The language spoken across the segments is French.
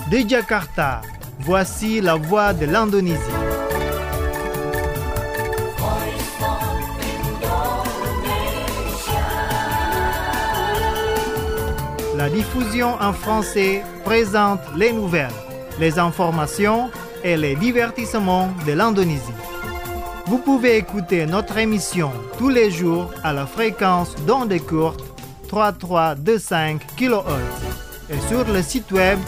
De Jakarta, voici la voix de l'Indonésie. La diffusion en français présente les nouvelles, les informations et les divertissements de l'Indonésie. Vous pouvez écouter notre émission tous les jours à la fréquence d'ondes courtes 3325 kHz et sur le site web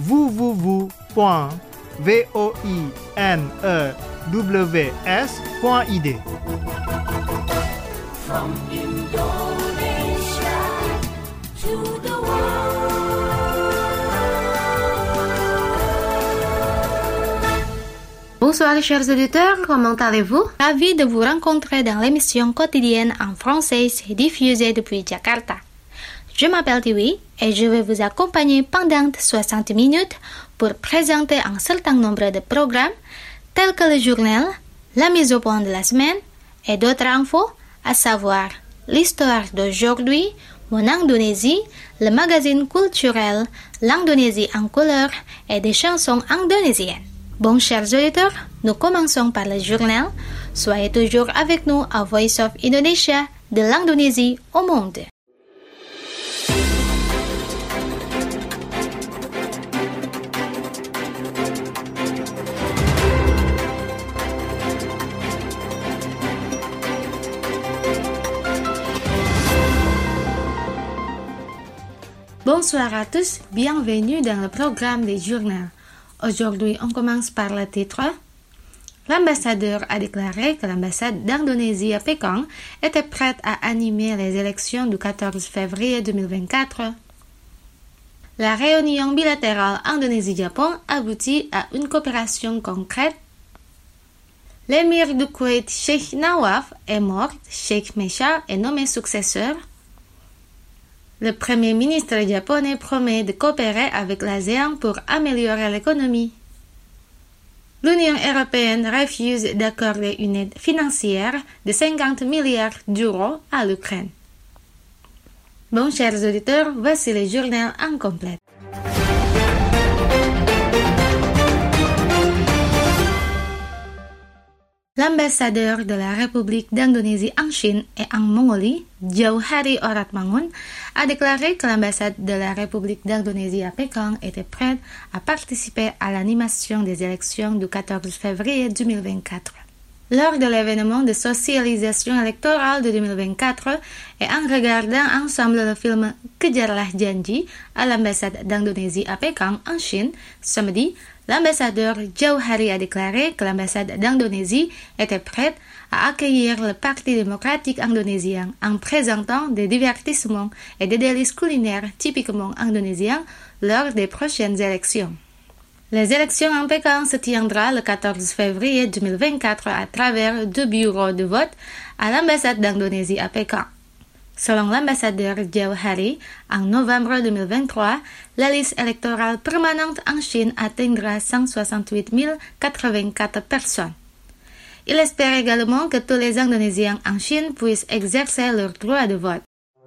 www.voinews.id. From Indonesia to the Bonsoir chers auditeurs, comment allez-vous? Ravi de vous rencontrer dans l'émission quotidienne en français diffusée depuis Jakarta. Je m'appelle Tiwi et je vais vous accompagner pendant 60 minutes pour présenter un certain nombre de programmes tels que le journal, la mise au point de la semaine et d'autres infos, à savoir l'histoire d'aujourd'hui, Mon Indonésie, le magazine culturel, l'Indonésie en couleur et des chansons indonésiennes. Bon, chers auditeurs, nous commençons par le journal. Soyez toujours avec nous à Voice of Indonesia, de l'Indonésie au monde. Bonsoir à tous, bienvenue dans le programme des journaux. Aujourd'hui, on commence par le titre. L'ambassadeur a déclaré que l'ambassade d'Indonésie à Pékin était prête à animer les élections du 14 février 2024. La réunion bilatérale Indonésie-Japon aboutit à une coopération concrète. L'émir du Koweït, Sheikh Nawaf, est mort. Sheikh Mesha est nommé successeur. Le Premier ministre japonais promet de coopérer avec l'ASEAN pour améliorer l'économie. L'Union européenne refuse d'accorder une aide financière de 50 milliards d'euros à l'Ukraine. Bon, chers auditeurs, voici le journal en complet. L'ambassadeur de la République d'Indonésie en Chine et en Mongolie, Jauhari Oratmangun, a déclaré que l'ambassade de la République d'Indonésie à Pékin était prête à participer à l'animation des élections du 14 février 2024. Lors de l'événement de socialisation électorale de 2024 et en regardant ensemble le film Kejarlah Janji à l'ambassade d'Indonésie à Pékin en Chine, samedi, l'ambassadeur Jauhari a déclaré que l'ambassade d'Indonésie était prête à accueillir le Parti démocratique indonésien en présentant des divertissements et des délices culinaires typiquement indonésiens lors des prochaines élections. Les élections en Pékin se tiendront le 14 février 2024 à travers 2 bureaux de vote à l'ambassade d'Indonésie à Pékin. Selon l'ambassadeur Jauhari, en novembre 2023, la liste électorale permanente en Chine atteindra 168 084 personnes. Il espère également que tous les Indonésiens en Chine puissent exercer leur droit de vote.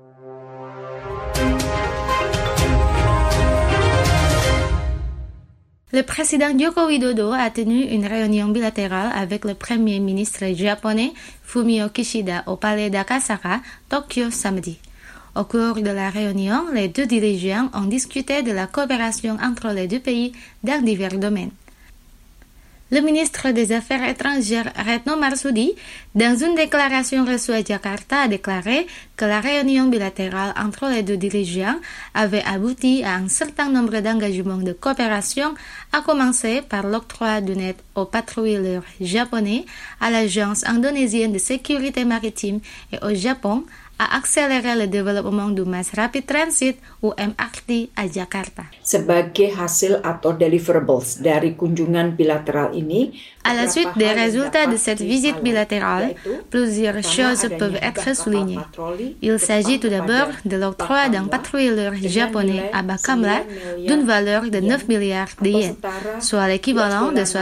Le président Joko Widodo a tenu une réunion bilatérale avec le premier ministre japonais Fumio Kishida au palais d'Akasaka, Tokyo, samedi. Au cours de la réunion, les deux dirigeants ont discuté de la coopération entre les deux pays dans divers domaines. Le ministre des Affaires étrangères Retno Marsudi, dans une déclaration reçue à Jakarta, a déclaré que la réunion bilatérale entre les deux dirigeants avait abouti à un certain nombre d'engagements de coopération, à commencer par l'octroi d'une aide aux patrouilleurs japonais, à l'Agence indonésienne de sécurité maritime et au Japon, à accélérer le développement du Mass Rapid Transit ou MRT à Jakarta. Sebagai hasil atau deliverables dari kunjungan bilateral ini, à la suite des résultats de cette visite bilatérale, plusieurs choses peuvent être soulignées. Il s'agit tout d'abord de l'octroi d'un patrouilleur japonais à Bakamla d'une valeur de 9 milliards de yens, soit l'équivalent de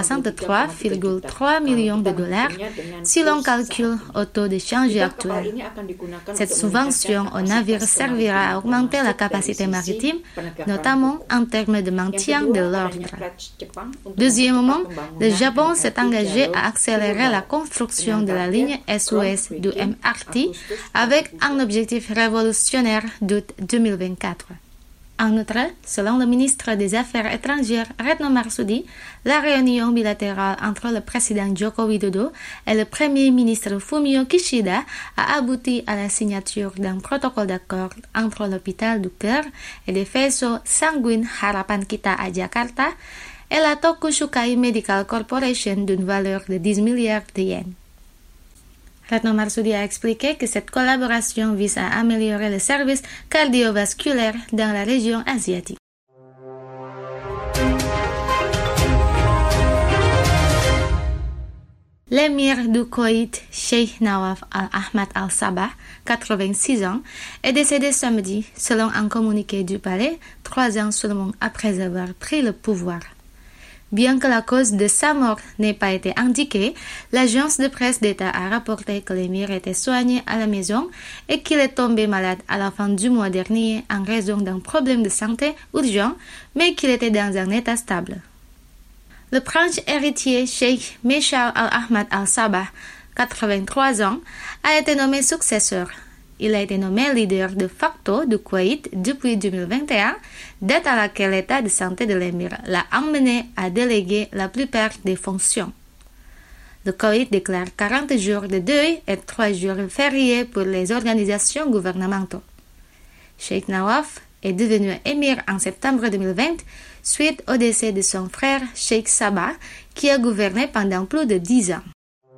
63,3 millions de dollars si l'on calcule au taux de change actuel. Cette cette subvention aux navires servira à augmenter la capacité maritime, notamment en termes de maintien de l'ordre. Deuxièmement, le Japon s'est engagé à accélérer la construction de la ligne Est-Ouest du MRT avec un objectif révolutionnaire d'août 2024. En outre, selon le ministre des Affaires étrangères Retno Marsudi, la réunion bilatérale entre le président Joko Widodo et le premier ministre Fumio Kishida a abouti à la signature d'un protocole d'accord entre l'hôpital du cœur et des faisceaux sanguins Harapan Kita à Jakarta et la Tokushukai Medical Corporation d'une valeur de 10 milliards de yens. Retno Marsudi a expliqué que cette collaboration vise à améliorer le service cardiovasculaire dans la région asiatique. L'émir du Koweït, Sheikh Nawaf Al-Ahmad Al-Sabah, 86 ans, est décédé samedi, selon un communiqué du palais, 3 ans seulement après avoir pris le pouvoir. Bien que la cause de sa mort n'ait pas été indiquée, l'agence de presse d'État a rapporté que l'émir était soigné à la maison et qu'il est tombé malade à la fin du mois dernier en raison d'un problème de santé urgent, mais qu'il était dans un état stable. Le prince héritier Sheikh Meshal Al-Ahmad Al-Sabah, 83 ans, a été nommé successeur. Il a été nommé leader de facto du Koweït depuis 2021, date à laquelle l'état de santé de l'émir l'a amené à déléguer la plupart des fonctions. Le Koweït déclare 40 jours de deuil et 3 jours fériés pour les organisations gouvernementales. Sheikh Nawaf est devenu émir en septembre 2020 suite au décès de son frère Sheikh Sabah, qui a gouverné pendant plus de 10 ans.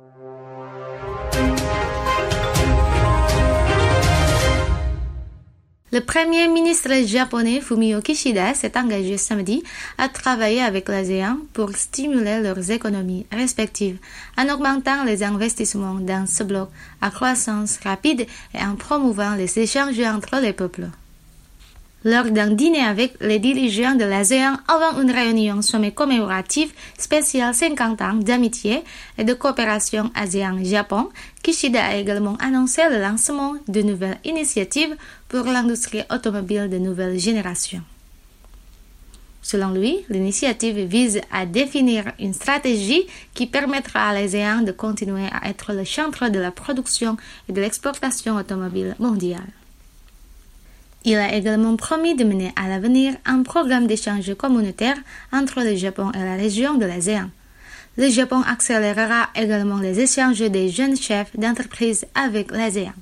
Le premier ministre japonais Fumio Kishida s'est engagé samedi à travailler avec l'ASEAN pour stimuler leurs économies respectives en augmentant les investissements dans ce bloc à croissance rapide et en promouvant les échanges entre les peuples. Lors d'un dîner avec les dirigeants de l'ASEAN avant une réunion sommet commémorative spéciale 50 ans d'amitié et de coopération ASEAN-Japon, Kishida a également annoncé le lancement de nouvelles initiatives pour l'industrie automobile de nouvelle génération. Selon lui, l'initiative vise à définir une stratégie qui permettra à l'ASEAN de continuer à être le centre de la production et de l'exportation automobile mondiale. Il a également promis de mener à l'avenir un programme d'échange communautaire entre le Japon et la région de l'ASEAN. Le Japon accélérera également les échanges des jeunes chefs d'entreprise avec l'ASEAN.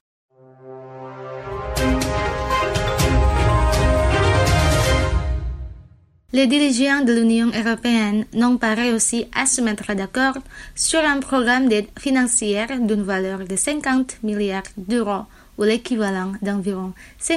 Les dirigeants de l'Union européenne n'ont pas réussi à se mettre d'accord sur un programme d'aide financière d'une valeur de 50 milliards d'euros ou l'équivalent d'environ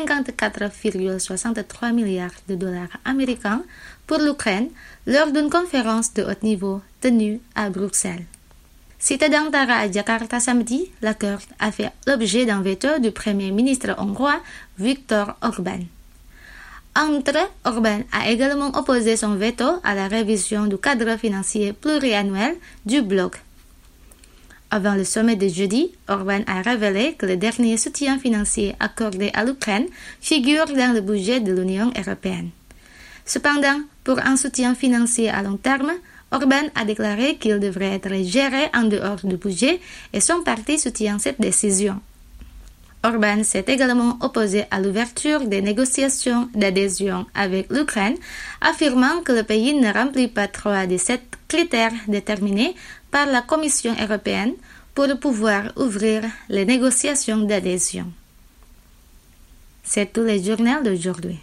54,63 milliards de dollars américains pour l'Ukraine lors d'une conférence de haut niveau tenue à Bruxelles. Cité d'Ankara à Jakarta samedi, l'accord a fait l'objet d'un veto du Premier ministre hongrois Viktor Orbán. Entre, Orbán a également opposé son veto à la révision du cadre financier pluriannuel du bloc. Avant le sommet de jeudi, Orbán a révélé que le dernier soutien financier accordé à l'Ukraine figure dans le budget de l'Union européenne. Cependant, pour un soutien financier à long terme, Orbán a déclaré qu'il devrait être géré en dehors du budget et son parti soutient cette décision. Orbán s'est également opposé à l'ouverture des négociations d'adhésion avec l'Ukraine, affirmant que le pays ne remplit pas 3 des 7 critères déterminés par la Commission européenne pour pouvoir ouvrir les négociations d'adhésion. C'est tout le journal d'aujourd'hui.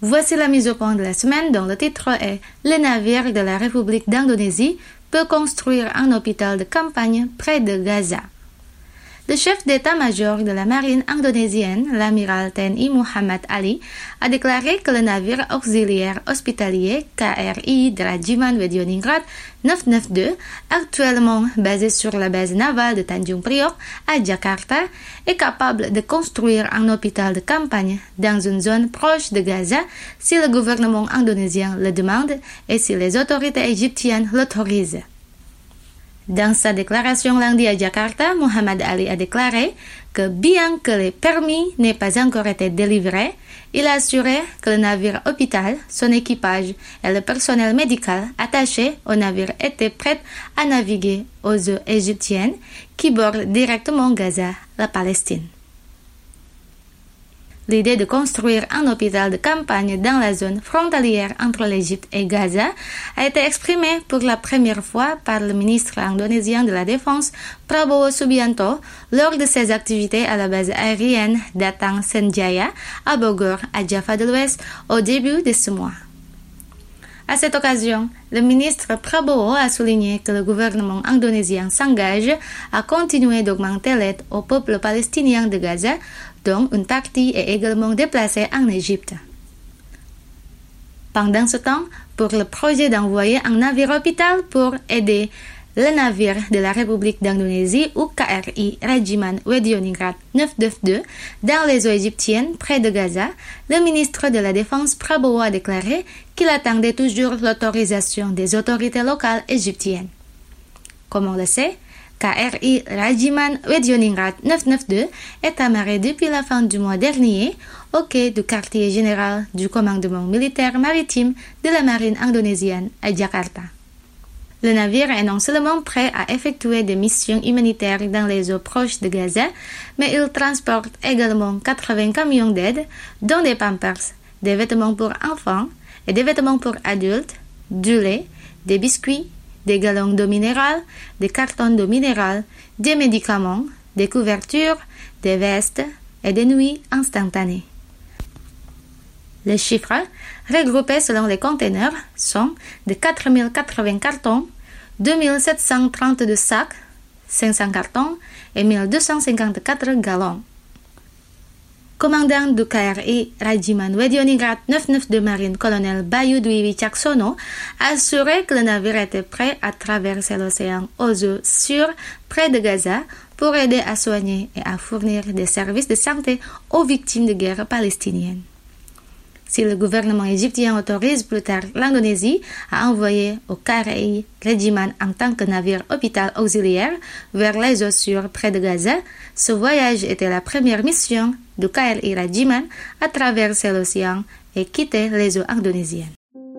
Voici la mise au point de la semaine dont le titre est « Le navire de la République d'Indonésie peut construire un hôpital de campagne près de Gaza ». Le chef d'état-major de la marine indonésienne, l'amiral TNI Muhammad Ali, a déclaré que le navire auxiliaire hospitalier KRI Rajiman Wedioningrat 992, actuellement basé sur la base navale de Tanjung Priok à Jakarta, est capable de construire un hôpital de campagne dans une zone proche de Gaza si le gouvernement indonésien le demande et si les autorités égyptiennes l'autorisent. Dans sa déclaration lundi à Jakarta, Muhammad Ali a déclaré que bien que les permis n'aient pas encore été délivrés, il a assuré que le navire hôpital, son équipage et le personnel médical attaché au navire étaient prêts à naviguer aux eaux égyptiennes qui bordent directement Gaza, la Palestine. L'idée de construire un hôpital de campagne dans la zone frontalière entre l'Égypte et Gaza a été exprimée pour la première fois par le ministre indonésien de la Défense Prabowo Subianto lors de ses activités à la base aérienne d'Atang Senjaya à Bogor, à Java de l'Ouest, au début de ce mois. À cette occasion, le ministre Prabowo a souligné que le gouvernement indonésien s'engage à continuer d'augmenter l'aide au peuple palestinien de Gaza, dont une partie est également déplacée en Égypte. Pendant ce temps, pour le projet d'envoyer un navire hôpital pour aider le navire de la République d'Indonésie ou KRI Rajiman Wedioningrat 992 dans les eaux égyptiennes près de Gaza, le ministre de la Défense Prabowo a déclaré qu'il attendait toujours l'autorisation des autorités locales égyptiennes. Comme on le sait, KRI Rajiman Wedioningrat 992 est amarré depuis la fin du mois dernier au quai du quartier général du commandement militaire maritime de la marine indonésienne à Jakarta. Le navire est non seulement prêt à effectuer des missions humanitaires dans les eaux proches de Gaza, mais il transporte également 80 camions d'aide, dont des pampers, des vêtements pour enfants et des vêtements pour adultes, du lait, des biscuits, des gallons d'eau minérale, des cartons d'eau minérale, des médicaments, des couvertures, des vestes et des nuits instantanées. Les chiffres, regroupés selon les conteneurs, sont de 4080 cartons, 2732 sacs, 500 cartons et 1254 gallons. Commandant du KRI Rajiman Wedioningrat 992 Marine, colonel Bayu Dwi Wicaksono, a assuré que le navire était prêt à traverser l'océan aux eaux sûres près de Gaza pour aider à soigner et à fournir des services de santé aux victimes de guerre palestiniennes. Si le gouvernement égyptien autorise plus tard l'Indonésie à envoyer au KRI Rajiman en tant que navire hôpital auxiliaire vers les eaux sûres près de Gaza, ce voyage était la première mission du KRI Rajiman à traverser l'océan et quitter les eaux indonésiennes.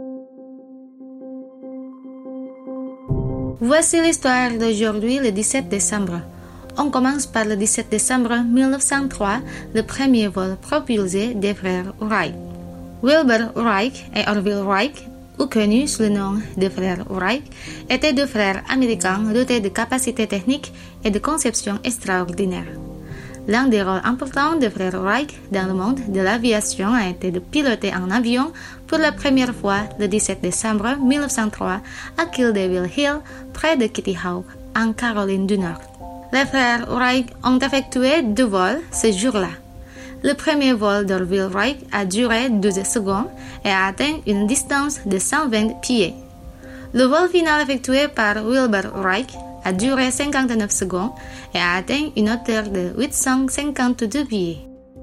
Voici l'histoire d'aujourd'hui, le 17 décembre. On commence par le 17 décembre 1903, le premier vol propulsé des frères Wright. Wilbur Wright et Orville Wright, ou connus sous le nom de frères Wright, étaient deux frères américains dotés de capacités techniques et de conception extraordinaires. L'un des rôles importants des frères Wright dans le monde de l'aviation a été de piloter un avion pour la première fois le 17 décembre 1903 à Kill Devil Hill, près de Kitty Hawk, en Caroline du Nord. Les frères Wright ont effectué 2 vols ce jour-là. Le premier vol d'Orville Wright a duré 12 secondes et a atteint une distance de 120 pieds. Le vol final effectué par Wilbur Wright a duré 59 secondes et a atteint une hauteur de 852 pieds.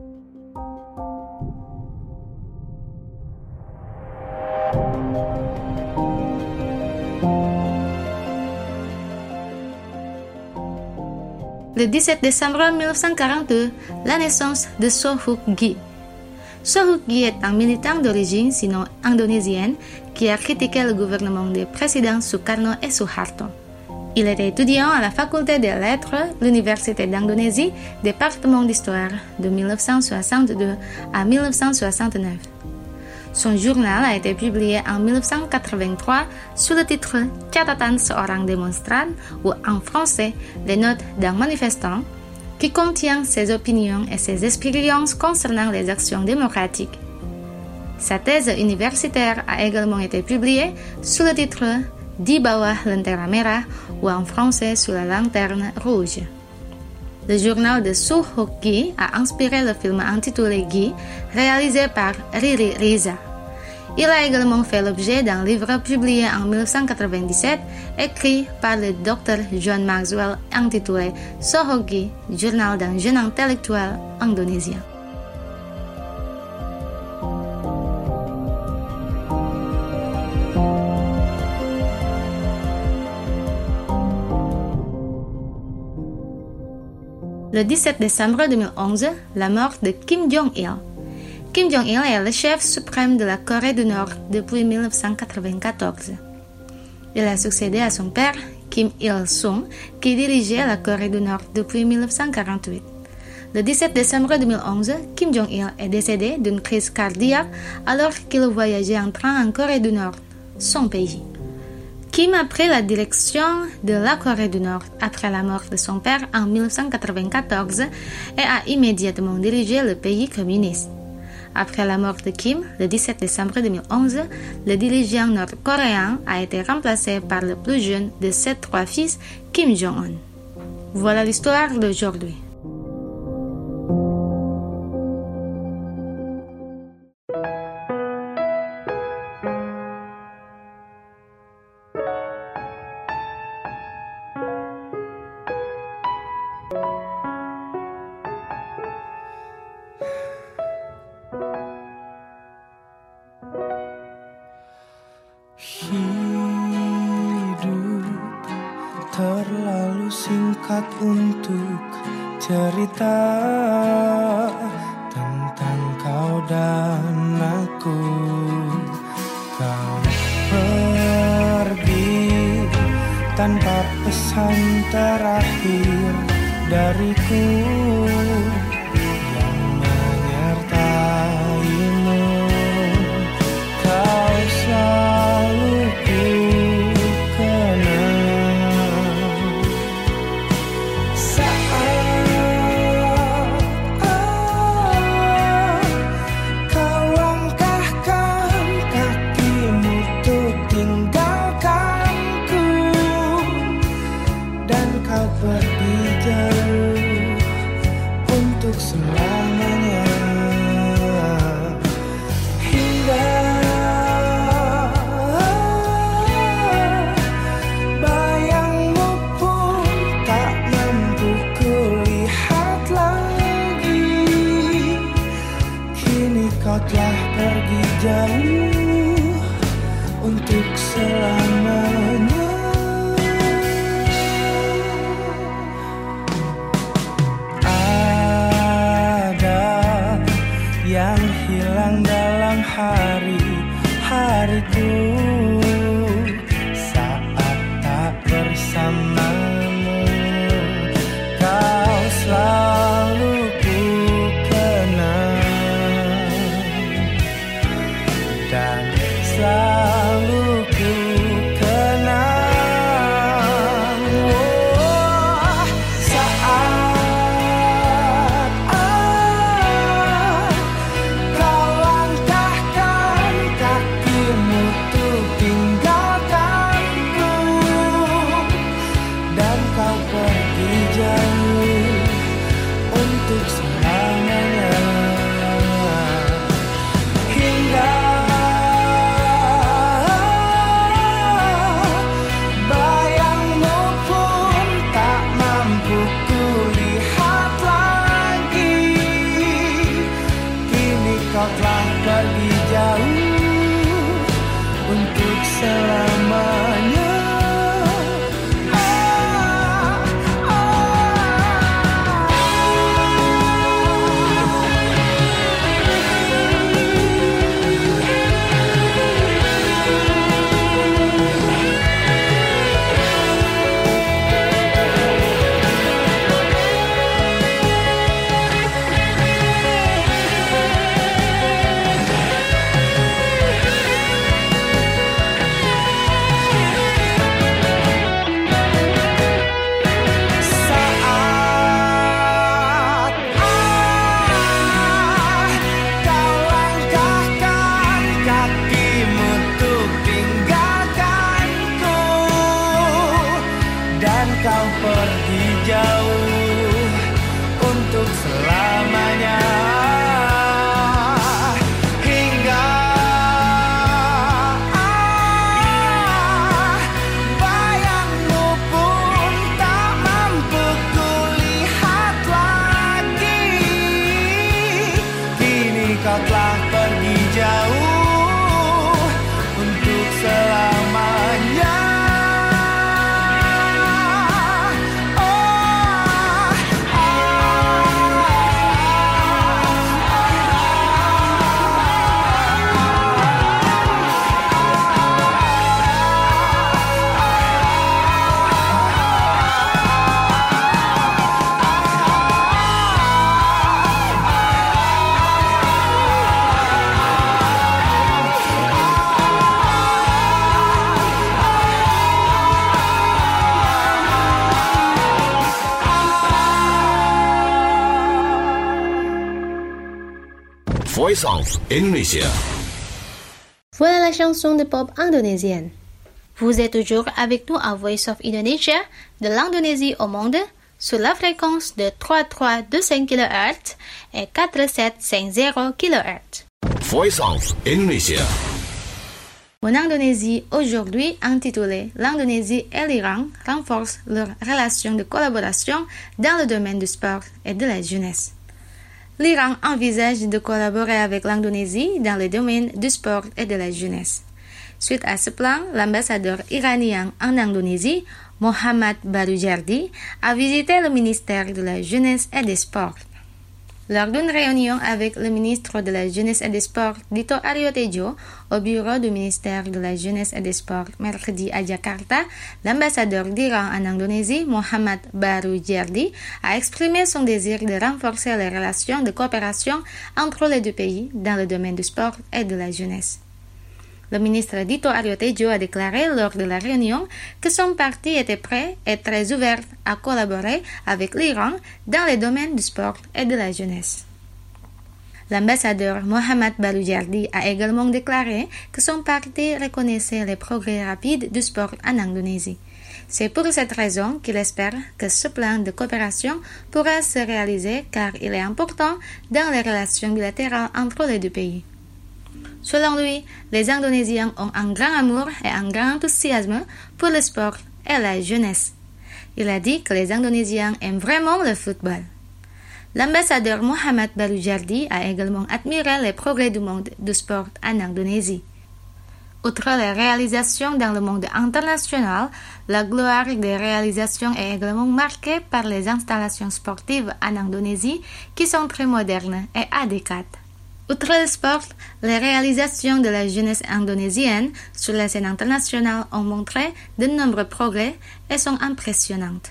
Le 17 décembre 1942, la naissance de Sohuk-gi. Sohuk-gi est un militant d'origine sinon indonésienne qui a critiqué le gouvernement des présidents Sukarno et Suharto. Il était étudiant à la faculté des lettres, l'Université d'Indonésie, département d'histoire, de 1962 à 1969. Son journal a été publié en 1983 sous le titre « Catatan seorang demonstran » ou en français « Les notes d'un manifestant » qui contient ses opinions et ses expériences concernant les actions démocratiques. Sa thèse universitaire a également été publiée sous le titre « Di bawah lentera merah » ou en français « Sous la lanterne rouge ». Le journal de Soo Ho-ki a inspiré le film intitulé Gi, réalisé par Riri Riza. Il a également fait l'objet d'un livre publié en 1997, écrit par le Dr John Maxwell, intitulé Soo Ho-ki, journal d'un jeune intellectuel indonésien. Le 17 décembre 2011, la mort de Kim Jong-il. Kim Jong-il est le chef suprême de la Corée du Nord depuis 1994. Il a succédé à son père, Kim Il-sung, qui dirigeait la Corée du Nord depuis 1948. Le 17 décembre 2011, Kim Jong-il est décédé d'une crise cardiaque alors qu'il voyageait en train en Corée du Nord, son pays. Kim a pris la direction de la Corée du Nord après la mort de son père en 1994 et a immédiatement dirigé le pays communiste. Après la mort de Kim, le 17 décembre 2011, le dirigeant nord-coréen a été remplacé par le plus jeune de ses 3 fils, Kim Jong-un. Voilà l'histoire d'aujourd'hui. Hidup terlalu singkat untuk cerita tentang kau dan aku. Kau pergi tanpa pesan terakhir dariku yang menyertaimu. Kau selalu ku kenang saat kau langkahkan kakimu untuk tinggalkanku dan kau pergi jauh untuk kau pergi jauh untuk selamanya. Hingga bayangmu pun tak mampu kulihat lagi. Kini kau telah pergi jauh untuk selamanya. Voice of Indonesia. Voilà la chanson de pop indonésienne. Vous êtes toujours avec nous à Voice of Indonesia, de l'Indonésie au monde, sur la fréquence de 3325 kHz et 4750 kHz. Voice of Indonesia. Mon Indonésie aujourd'hui, intitulé L'Indonésie et l'Iran renforcent leurs relations de collaboration dans le domaine du sport et de la jeunesse. L'Iran envisage de collaborer avec l'Indonésie dans le domaine du sport et de la jeunesse. Suite à ce plan, l'ambassadeur iranien en Indonésie, Mohammad Baroujardi, a visité le ministère de la Jeunesse et des Sports. Lors d'une réunion avec le ministre de la Jeunesse et des Sports, Dito Aryo Tejo, au bureau du ministère de la Jeunesse et des Sports, mercredi à Jakarta, l'ambassadeur d'Iran en Indonésie, Mohammad Baroujardi, a exprimé son désir de renforcer les relations de coopération entre les deux pays dans le domaine du sport et de la jeunesse. Le ministre Dito Aryo Tejo a déclaré lors de la réunion que son parti était prêt et très ouvert à collaborer avec l'Iran dans les domaines du sport et de la jeunesse. L'ambassadeur Mohammad Baroujardi a également déclaré que son parti reconnaissait les progrès rapides du sport en Indonésie. C'est pour cette raison qu'il espère que ce plan de coopération pourra se réaliser car il est important dans les relations bilatérales entre les deux pays. Selon lui, les Indonésiens ont un grand amour et un grand enthousiasme pour le sport et la jeunesse. Il a dit que les Indonésiens aiment vraiment le football. L'ambassadeur Mohammad Baroujardi a également admiré les progrès du monde du sport en Indonésie. Outre les réalisations dans le monde international, la gloire des réalisations est également marquée par les installations sportives en Indonésie qui sont très modernes et adéquates. Outre le sport, les réalisations de la jeunesse indonésienne sur la scène internationale ont montré de nombreux progrès et sont impressionnantes.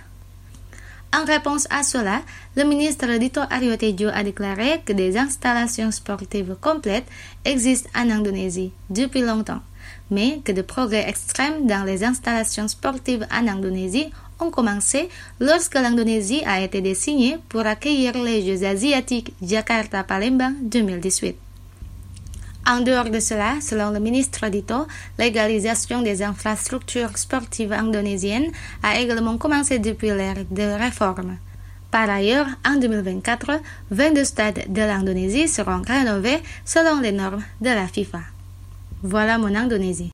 En réponse à cela, le ministre Dito Aryo Tejo a déclaré que des installations sportives complètes existent en Indonésie depuis longtemps, mais que de progrès extrêmes dans les installations sportives en Indonésie ont commencé lorsque l'Indonésie a été désignée pour accueillir les Jeux asiatiques Jakarta-Palembang 2018. En dehors de cela, selon le ministre Dito, l'égalisation des infrastructures sportives indonésiennes a également commencé depuis l'ère de réforme. Par ailleurs, en 2024, 22 stades de l'Indonésie seront rénovés selon les normes de la FIFA. Voilà mon Indonésie.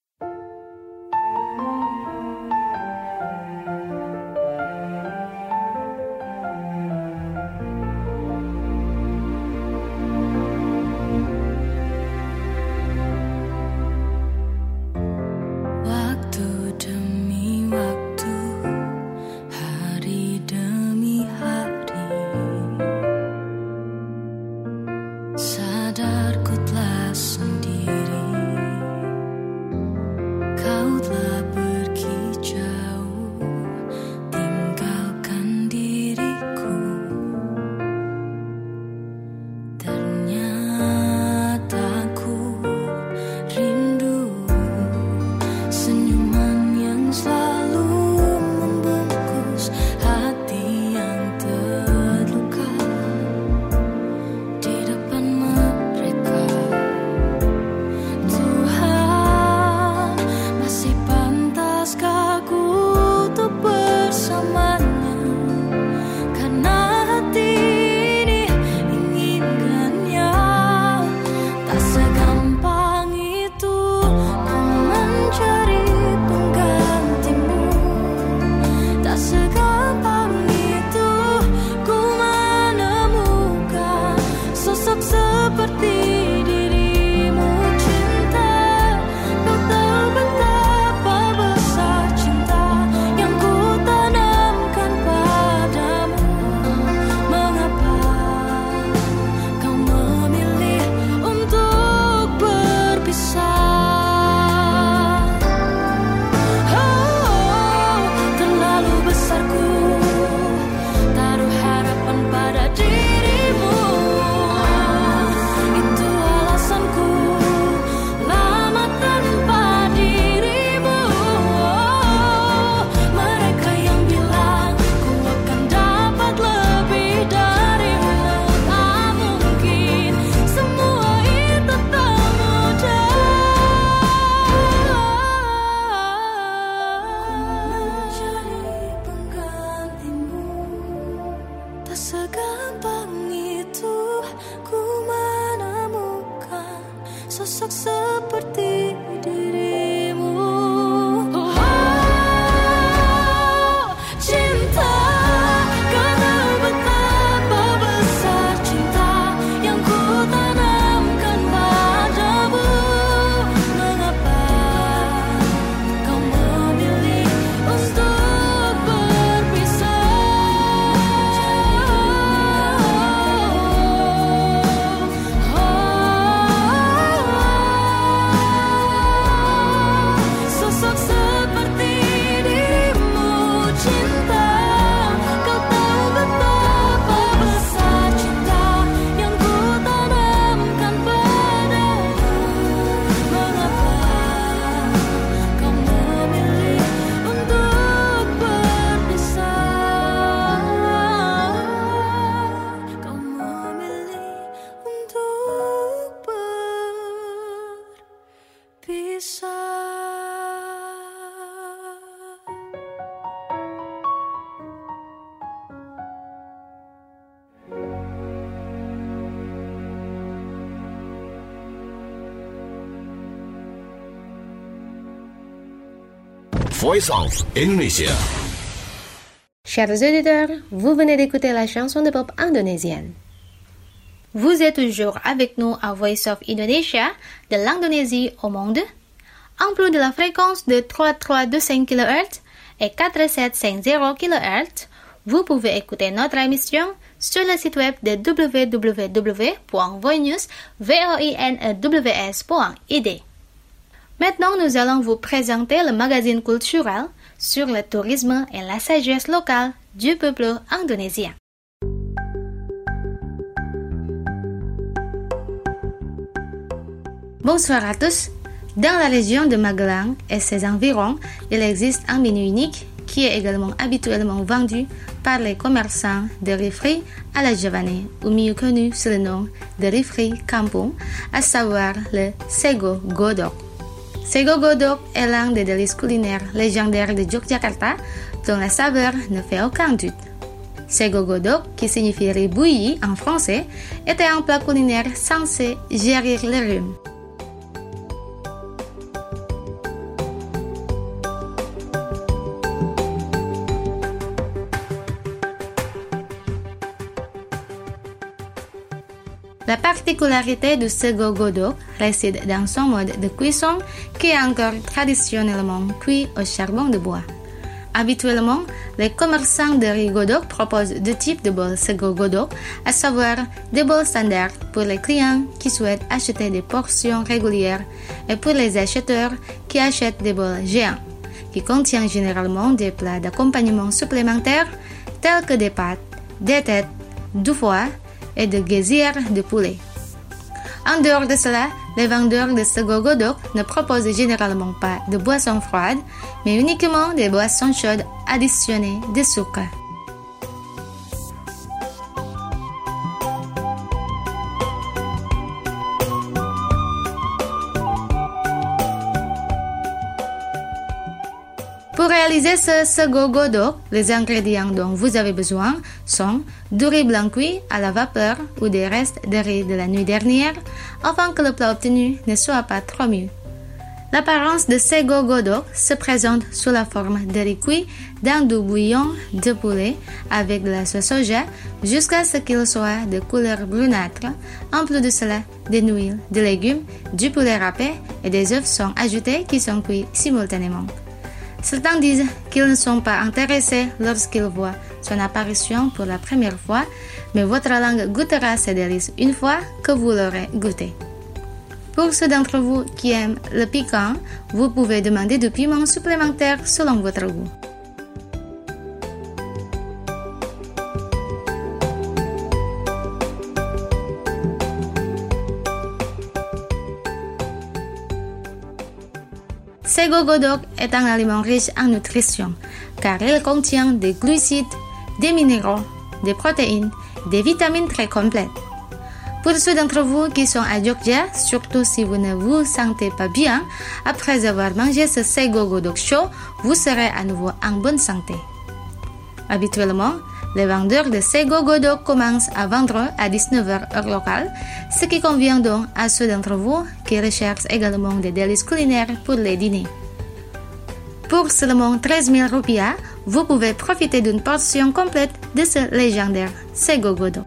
Voice of Indonesia. Chers auditeurs, vous venez d'écouter la chanson de pop indonésienne. Vous êtes toujours avec nous à Voice of Indonesia, de l'Indonésie au monde. En plus de la fréquence de 3325 kHz et 4750 kHz, vous pouvez écouter notre émission sur le site web de www.voinews.id. Maintenant, nous allons vous présenter le magazine culturel sur le tourisme et la sagesse locale du peuple indonésien. Bonsoir à tous. Dans la région de Magelang et ses environs, il existe un menu unique qui est également habituellement vendu par les commerçants de riz frit à la javanais, ou mieux connu sous le nom de riz frit kampung, à savoir le sego godok. Sego godok est l'un des délices culinaires légendaires de Yogyakarta, dont la saveur ne fait aucun doute. Sego godok, qui signifie riz bouilli en français, était un plat culinaire censé guérir le rhume. La particularité du sego godok réside dans son mode de cuisson qui est encore traditionnellement cuit au charbon de bois. Habituellement, les commerçants de riz godok proposent deux types de bols sego godok, à savoir des bols standards pour les clients qui souhaitent acheter des portions régulières et pour les acheteurs qui achètent des bols géants, qui contiennent généralement des plats d'accompagnement supplémentaires tels que des pâtes, des têtes, du foie et de gezier de poulet. En dehors de cela, les vendeurs de sego godok ne proposent généralement pas de boissons froides, mais uniquement des boissons chaudes additionnées de sucre. Pour réaliser ce sego godok, les ingrédients dont vous avez besoin sont du riz blanc cuit à la vapeur ou des restes de riz de la nuit dernière, afin que le plat obtenu ne soit pas trop mûr. L'apparence de sego godok se présente sous la forme de riz cuit dans du bouillon de poulet avec de la sauce soja jusqu'à ce qu'il soit de couleur brunâtre. En plus de cela, des nouilles, des légumes, du poulet râpé et des œufs sont ajoutés qui sont cuits simultanément. Certains disent qu'ils ne sont pas intéressés lorsqu'ils voient son apparition pour la première fois, mais votre langue goûtera ces délices une fois que vous l'aurez goûté. Pour ceux d'entre vous qui aiment le piquant, vous pouvez demander du piment supplémentaire selon votre goût. Sego godok est un aliment riche en nutrition, car il contient des glucides, des minéraux, des protéines, des vitamines très complètes. Pour ceux d'entre vous qui sont à Jogja, surtout si vous ne vous sentez pas bien, après avoir mangé ce sego godok chaud, vous serez à nouveau en bonne santé. Habituellement, les vendeurs de sego godok commencent à vendre à 19h heure locale, ce qui convient donc à ceux d'entre vous qui recherchent également des délices culinaires pour les dîners. Pour seulement 13 000 rupiah, vous pouvez profiter d'une portion complète de ce légendaire sego godok.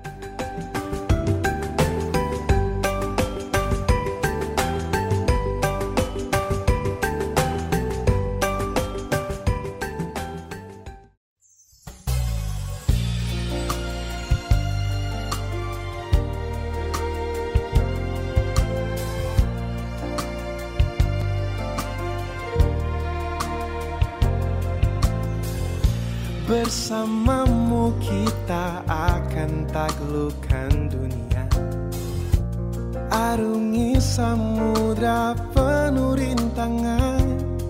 Bersamamu kita akan taklukkan dunia, arungi samudra penuh rintangan.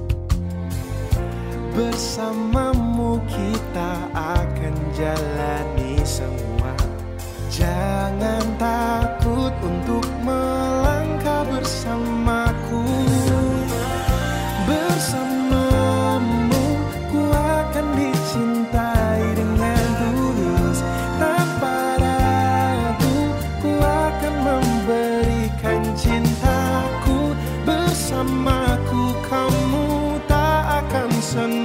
Bersamamu kita akan jalani semua. Jangan takut untuk melangkah bersamaku. Bersamamu ku akan dicintai dengan tulus, tanpa ragu ku akan memberikan cintaku. Bersamaku kamu tak akan senang.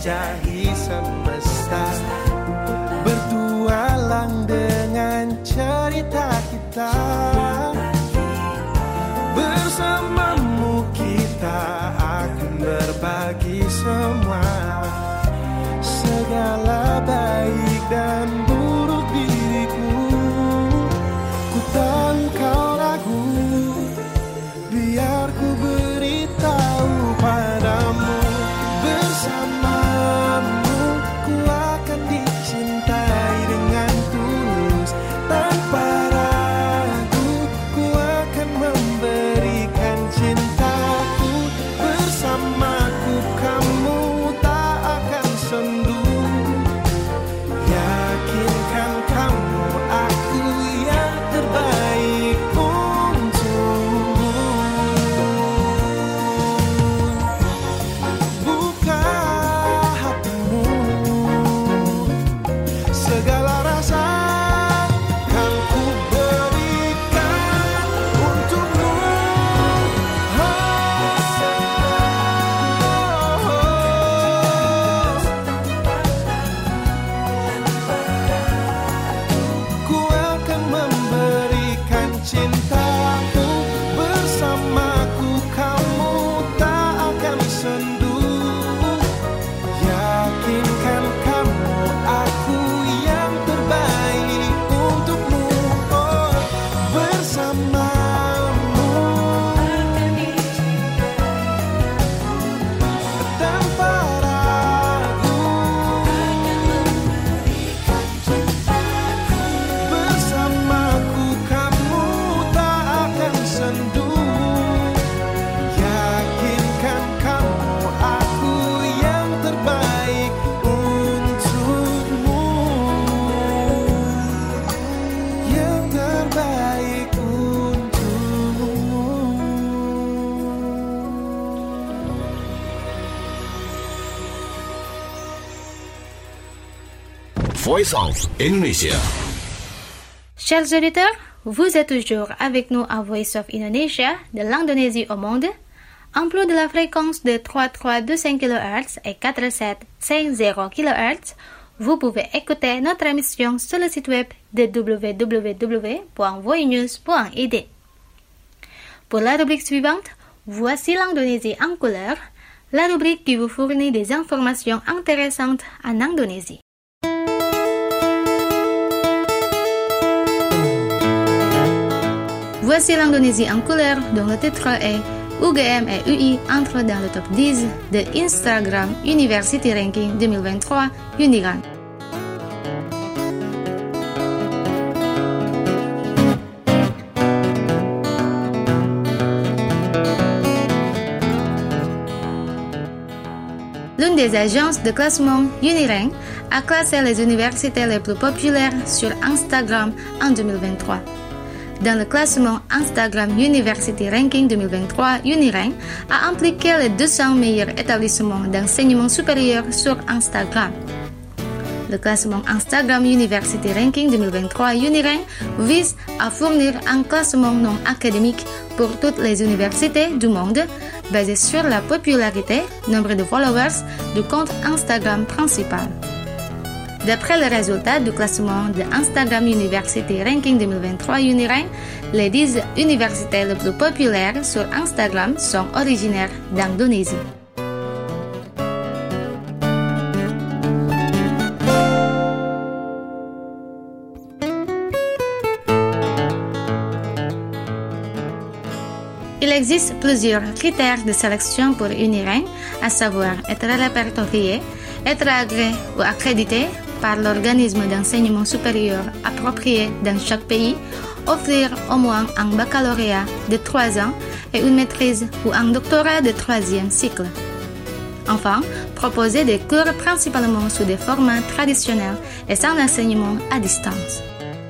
menjelajahi semesta, bertualang dengan cerita kita. Bersamamu kita akan berbagi semua, segala baik dan buruk diriku. Ku tahu kau ragu, biar ku beritahu padamu. Bersamamu ku akan dicintai dengan tulus, tanpa ragu ku akan memberikan cintaku. Bersamaku kamu tak akan sendu, yakinkan kamu aku yang terbaik untukmu. Buka hatimu, segala rasa kan ku berikan untukmu. Ku akan memberikan cintaku. Bersamaku kamu tak akan sendu, yakinkan kamu aku yang terbaik untukmu. Oh, bersamamu tanpa ragu, bersamaku kamu tak akan sendu, yakinkan kamu aku yang terbaik untukmu, yang terbaik untukmu. Voice of Indonesia. Chers auditeurs, vous êtes toujours avec nous à Voice of Indonesia, de l'Indonésie au monde, en plus de la fréquence de 3325 kHz et 4750 kHz. Vous pouvez écouter notre émission sur le site web de www.voinews.id. Pour la rubrique suivante, voici l'Indonésie en couleur, la rubrique qui vous fournit des informations intéressantes en Indonésie. Voici l'Indonésie en couleur dont le titre est UGM et UI entrent dans le top 10 de Instagram University Ranking 2023 Uniran. L'une des agences de classement Unirank a classé les universités les plus populaires sur Instagram en 2023. Dans le classement Instagram University Ranking 2023, Unirank a impliqué les 200 meilleurs établissements d'enseignement supérieur sur Instagram. Le classement Instagram University Ranking 2023 Unirank vise à fournir un classement non académique pour toutes les universités du monde, basé sur la popularité, nombre de followers du compte Instagram principal. D'après les résultats du classement de Instagram University Ranking 2023 Unirank, les 10 universités les plus populaires sur Instagram sont originaires d'Indonésie. Il existe plusieurs critères de sélection pour Unirank, à savoir être répertorié, être agréé ou accrédité par l'organisme d'enseignement supérieur approprié dans chaque pays, offrir au moins un baccalauréat de 3 ans et une maîtrise ou un doctorat de 3e cycle. Enfin, proposer des cours principalement sous des formats traditionnels et sans enseignement à distance.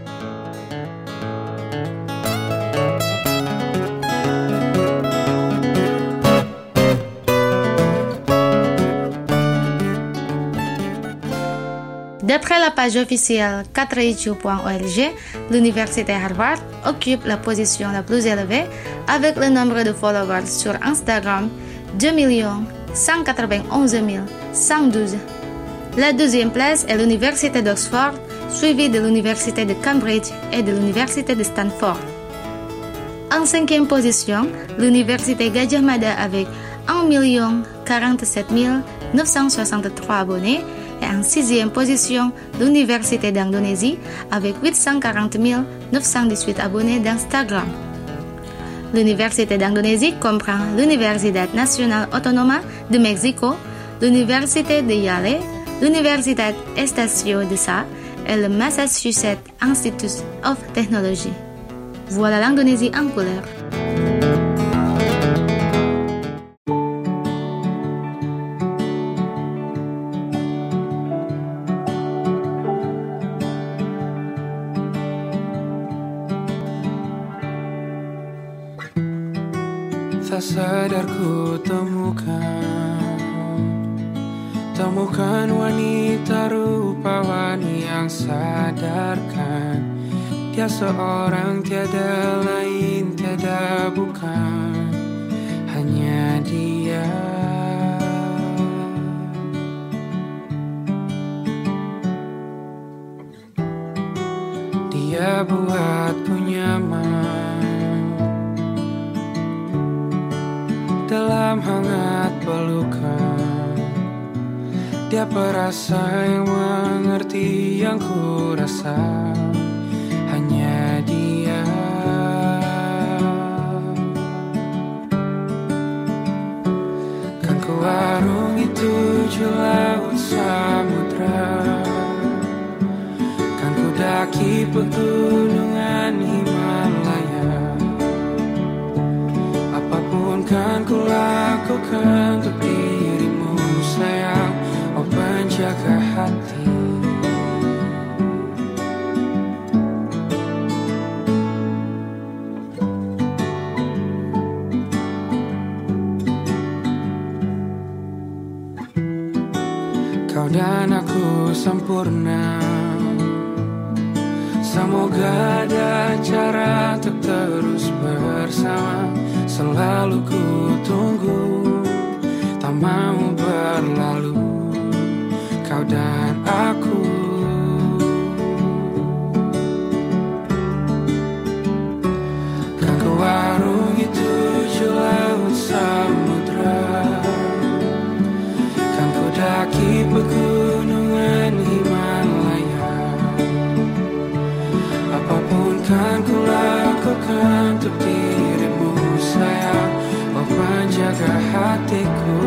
D'après la page officielle 4iq.org, l'université Harvard occupe la position la plus élevée avec le nombre de followers sur Instagram 2 191 112. La deuxième place est l'Université d'Oxford, suivie de l'Université de Cambridge et de l'Université de Stanford. En cinquième position, l'Université Gadjah Mada avec 1 047 963 abonnés et en sixième position, l'Université d'Indonésie avec 840 918 abonnés d'Instagram. L'Université d'Indonésie comprend l'Universidad Nacional Autónoma de Mexico, l'Université de Yale, l'Universidad Estacio de Sa et le Massachusetts Institute of Technology. Voilà l'Indonésie en couleur. Tak sadar ku temukan wanita rupawan yang sadarkan dia seorang, tiada lain, tiada bukan, hanya dia. Dia buatku nyaman dalam hangat pelukan. Dia perasa yang mengerti yang ku rasa, hanya dia. Kan ku arungi 7 laut samudra, kan ku daki pegunungan Himalaya. Apapun kan ku lakukan untuk dirimu sayang, oh penjaga hati. Kau dan aku sempurna, semoga ada cara untuk terus bersama. Selalu ku tunggu, tak mau berlalu, kau dan aku. Kan ku arungi 7 laut samudra, kan ku daki pegunungan Himalaya. Apapun kan ku lakukan untuk dirimu sayang, oh penjaga hatiku.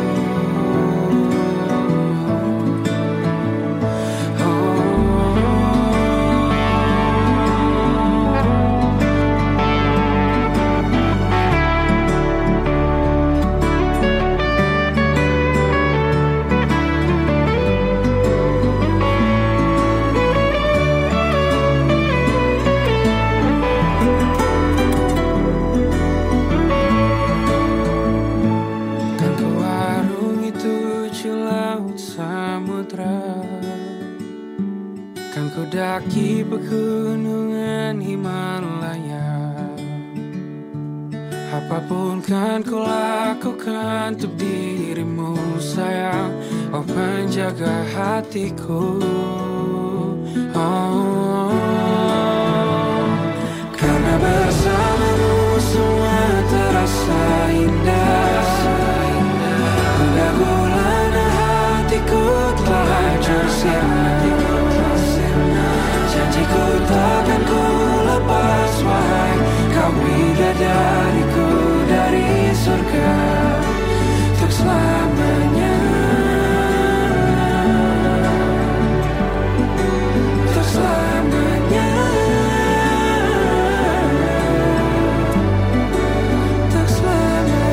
Kan ku daki pegunungan Himalaya. Apapun kan ku lakukan untuk dirimu sayang, oh penjaga hatiku. Oh, karena bersamamu semua terasa indah. Gundah gulana hatiku telah hancur sirna. Janjiku takkan ku lepas, wahai kau bidadariku dari surga untuk selamanya, untuk selamanya, untuk selamanya.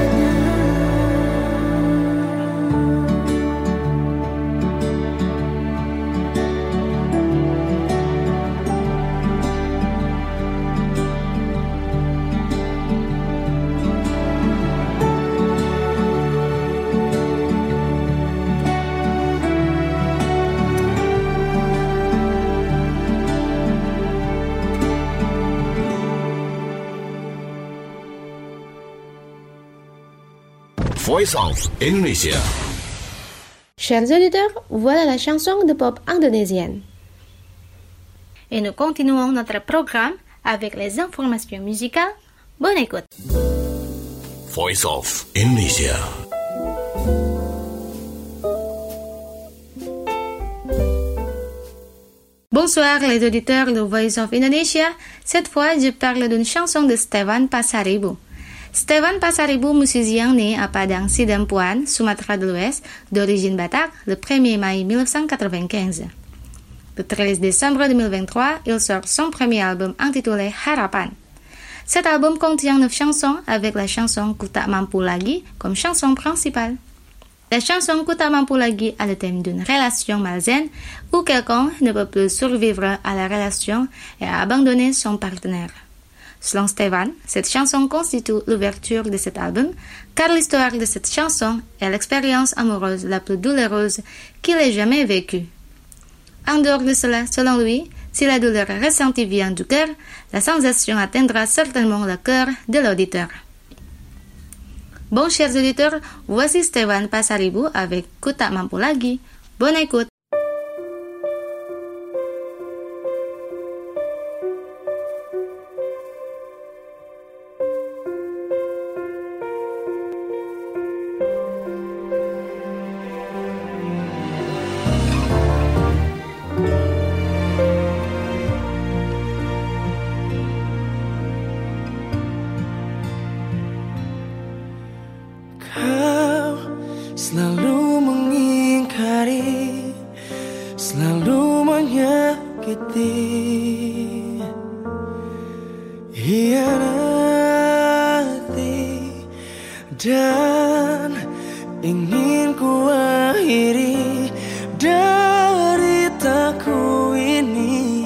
Voice of Indonesia. Chers auditeurs, voilà la chanson de pop indonésienne. Et nous continuons notre programme avec les informations musicales. Bonne écoute. Voice of Indonesia. Bonsoir les auditeurs de Voice of Indonesia. Cette fois, je parle d'une chanson de Stevan Pasaribu. Stevan Pasaribu, musicien né à Padang Sidampuan, Sumatra de l'Ouest, d'origine batak, le 1er mai 1995. Le 13 décembre 2023, il sort son premier album intitulé Harapan. Cet album contient 9 chansons avec la chanson Ku Tak Mampu Lagi comme chanson principale. La chanson Ku Tak Mampu Lagi a le thème d'une relation malsaine où quelqu'un ne peut plus survivre à la relation et a abandonné son partenaire. Selon Stevan, cette chanson constitue l'ouverture de cet album car l'histoire de cette chanson est l'expérience amoureuse la plus douloureuse qu'il ait jamais vécue. En dehors de cela, selon lui, si la douleur ressentie vient du cœur, la sensation atteindra certainement le cœur de l'auditeur. Bon, chers auditeurs, voici Stevan Pasaribu avec Ku Tak Mampu Lagi. Bonne écoute. Selalu mengingkari, selalu menyakiti, hianati, dan ingin ku akhiri deritaku ini.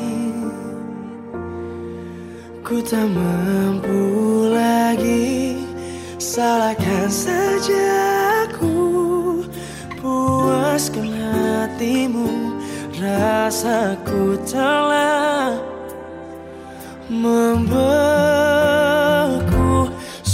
Ku tak mampu lagi, salahkan saja aku. Puaskan hatimu, rasaku telah membeku.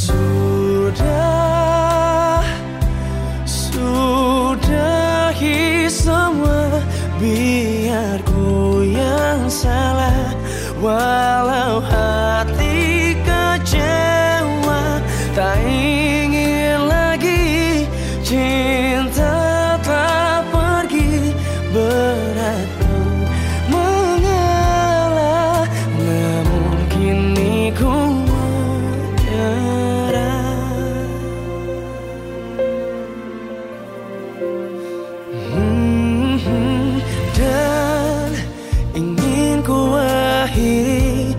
Sudahi semua, biar ku yang salah. Walau hati kecewa, tak ingin lagi cinta berat mengalah, namun kini ku menyerah. Dan ingin ku akhiri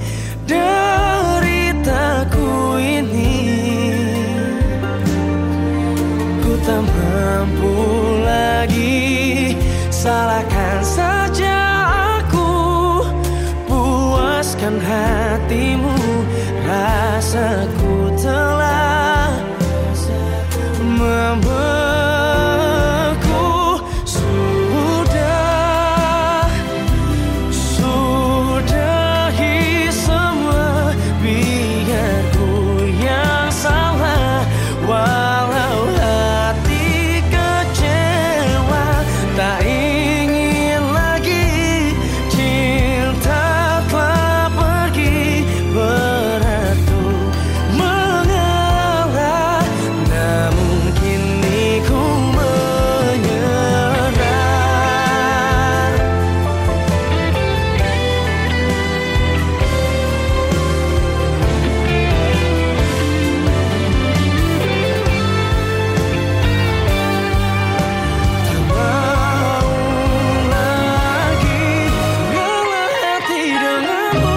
deritaku ini. Ku tak mampu lagi, salahkan saja aku. Puaskan hatimu, rasaku telah membeku. Sudahi semua, biar ku yang salah. Walau hati kecewa, tak ingin lagi cinta telah pergi. Berat tuh mengalah, namun kini ku menyerah. Tak mau lagi ngalah hati denganmu.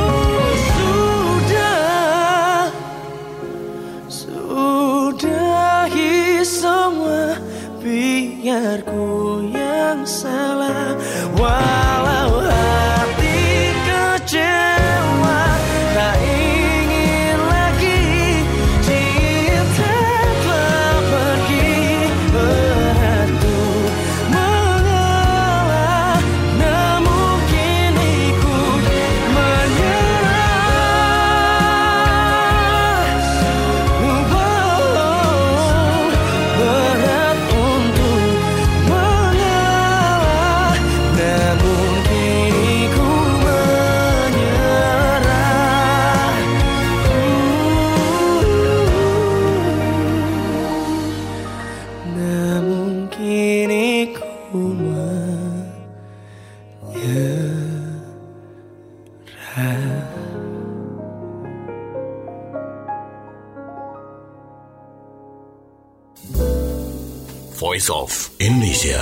Sudahi semua, biar ku yang salah. Walau hati kecewa, tak ingin lagi cinta telah pergi. Berat tuh mengalah, namun kini ku menyerah. Berat Voice of Indonesia.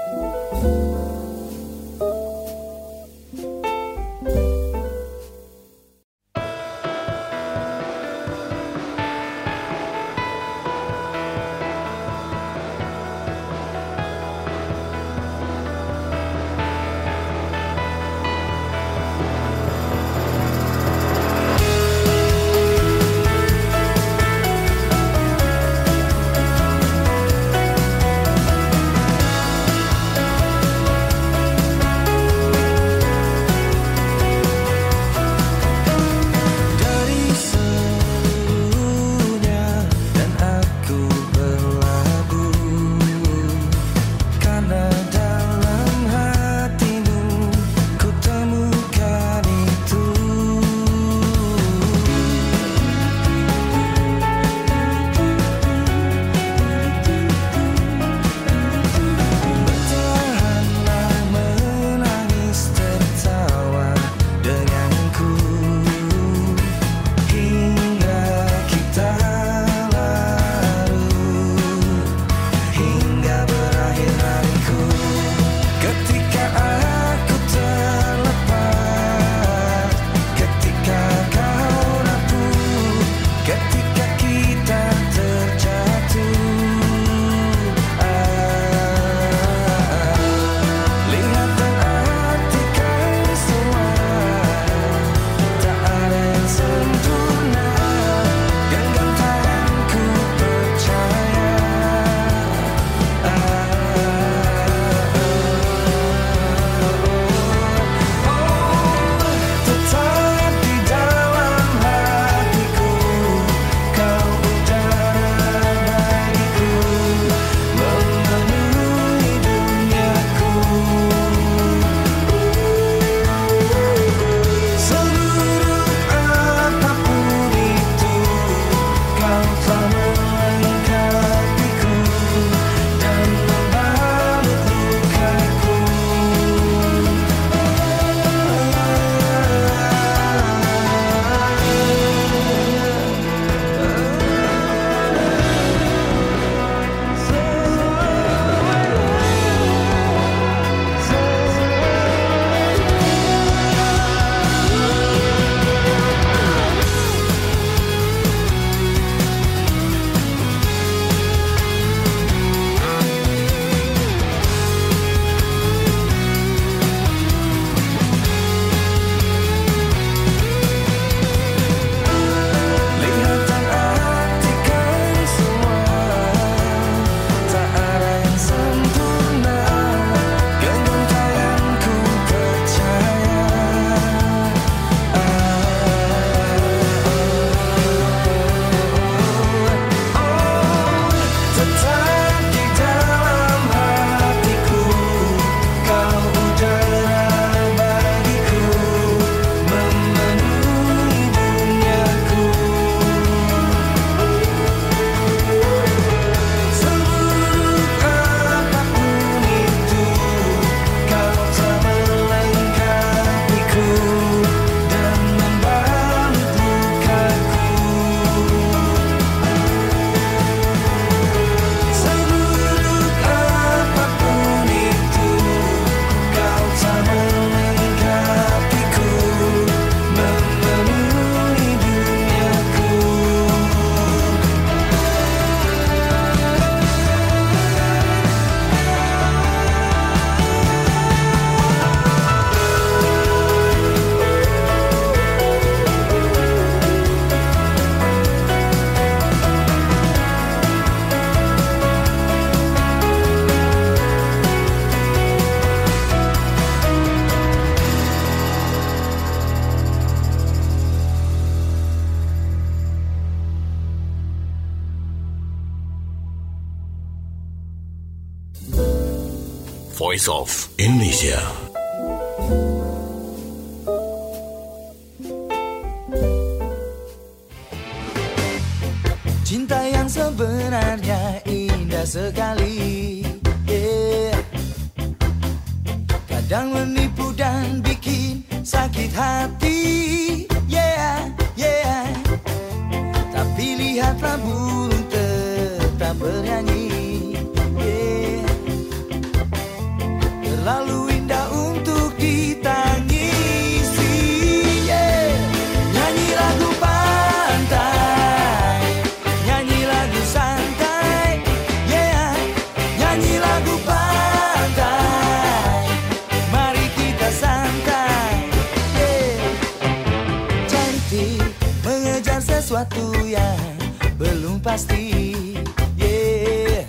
Voice of Indonesia. Cinta yang sebenarnya indah sekali, yeah. Kadang menipu dan bikin sakit hati, yeah, yeah. Tapi lihatlah burung tetap bernyanyi, yeah. pasti. Yeah.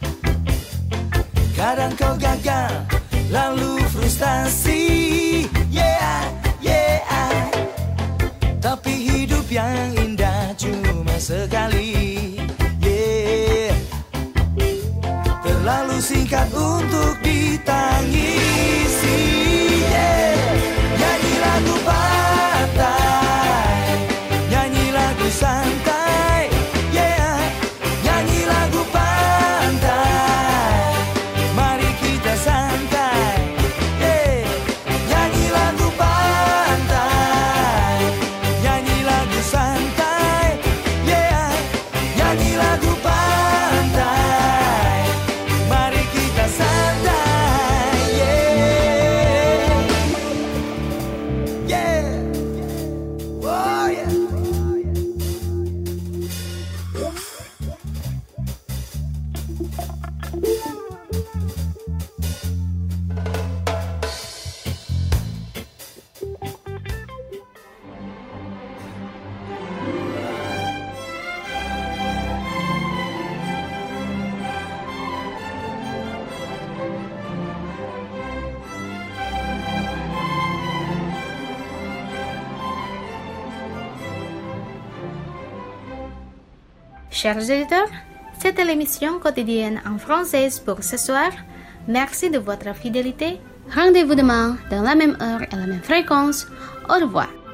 Kadang kau gagal, lalu frustasi. Yeah, yeah. Tapi hidup yang indah cuma sekali. Yeah. Terlalu singkat untuk ditangisi. Yeah. Nyanyi lagu pantai, nyanyi lagu santai. Yeah. Nyanyi lagu pantai, mari kita santai. Yeah. Nyanyi lagu pantai, nyanyi lagu santai. Yeah. Nyanyi lagu pantai, mari kita santai. Yeah. Yeah. Oh yeah. Chers auditeurs, c'était l'émission quotidienne en français pour ce soir. Merci de votre fidélité. Rendez-vous demain dans la même heure et la même fréquence. Au revoir.